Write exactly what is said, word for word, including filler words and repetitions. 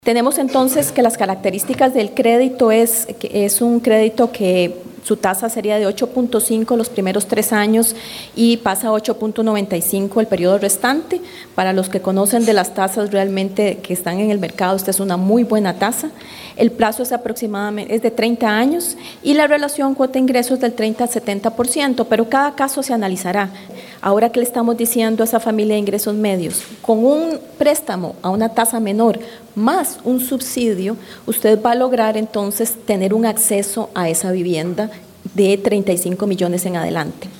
Tenemos entonces que las características del crédito es que es un crédito que su tasa sería de ocho punto cinco los primeros tres años y pasa a ocho punto noventa y cinco el periodo restante. Para los que conocen de las tasas realmente que están en el mercado, esta es una muy buena tasa. El plazo es aproximadamente es de treinta años y la relación cuota-ingresos del treinta al setenta por ciento, pero cada caso se analizará. Ahora que le estamos diciendo a esa familia de ingresos medios, con un préstamo a una tasa menor más un subsidio, usted va a lograr entonces tener un acceso a esa vivienda de treinta y cinco millones en adelante.